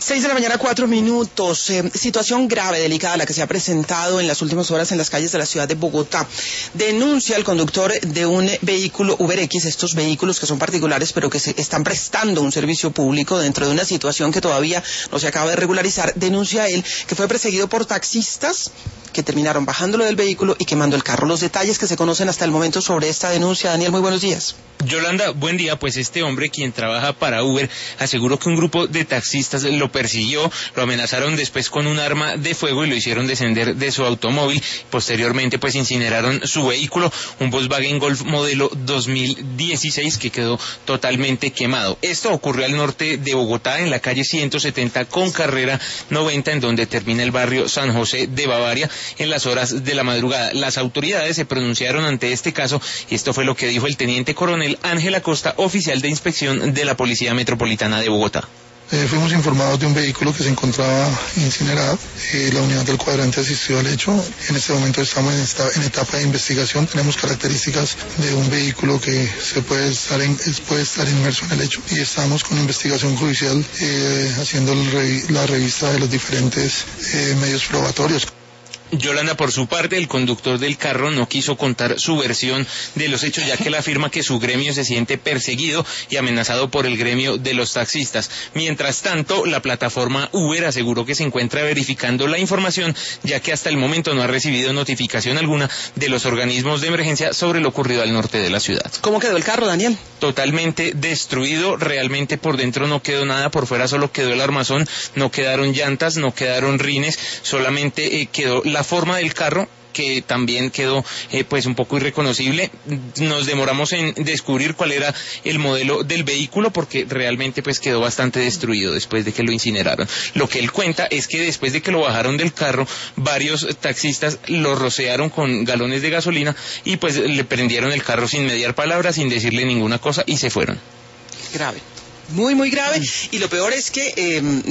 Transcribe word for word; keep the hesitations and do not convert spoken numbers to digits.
Seis de la mañana, cuatro minutos. Eh, situación grave, delicada, la que se ha presentado en las últimas horas en las calles de la ciudad de Bogotá. Denuncia el conductor de un vehículo UberX, estos vehículos que son particulares, pero que se están prestando un servicio público dentro de una situación que todavía no se acaba de regularizar. Denuncia él que fue perseguido por taxistas que terminaron bajándolo del vehículo y quemando el carro. Los detalles que se conocen hasta el momento sobre esta denuncia. Daniel, muy buenos días. Yolanda, buen día. Pues este hombre, quien trabaja para Uber, aseguró que un grupo de taxistas lo persiguió, lo amenazaron después con un arma de fuego y lo hicieron descender de su automóvil. Posteriormente, pues incineraron su vehículo, un Volkswagen Golf modelo dos mil dieciséis que quedó totalmente quemado. Esto ocurrió al norte de Bogotá, en la calle ciento setenta con carrera noventa, en donde termina el barrio San José de Bavaria, en las horas de la madrugada. Las autoridades se pronunciaron ante este caso y esto fue lo que dijo el teniente coronel Ángel Acosta, oficial de inspección de la Policía Metropolitana de Bogotá. Eh, fuimos informados de un vehículo que se encontraba incinerado. Eh, la unidad del cuadrante asistió al hecho. En este momento estamos en, esta, en etapa de investigación. Tenemos características de un vehículo que se puede estar, en, puede estar inmerso en el hecho. Y estamos con investigación judicial eh, haciendo el revi la revista de los diferentes eh, medios probatorios. Yolanda, por su parte, el conductor del carro no quiso contar su versión de los hechos, ya que él afirma que su gremio se siente perseguido y amenazado por el gremio de los taxistas. Mientras tanto, la plataforma Uber aseguró que se encuentra verificando la información, ya que hasta el momento no ha recibido notificación alguna de los organismos de emergencia sobre lo ocurrido al norte de la ciudad. ¿Cómo quedó el carro, Daniel? Totalmente destruido, realmente por dentro no quedó nada, por fuera solo quedó el armazón, no quedaron llantas, no quedaron rines, solamente eh, quedó la forma del carro, que también quedó eh, pues un poco irreconocible. Nos demoramos en descubrir cuál era el modelo del vehículo porque realmente pues quedó bastante destruido después de que lo incineraron. Lo que él cuenta es que después de que lo bajaron del carro, varios taxistas lo rociaron con galones de gasolina y pues le prendieron el carro sin mediar palabras, sin decirle ninguna cosa y se fueron. Grave. Muy, muy grave. Y lo peor es que... Eh,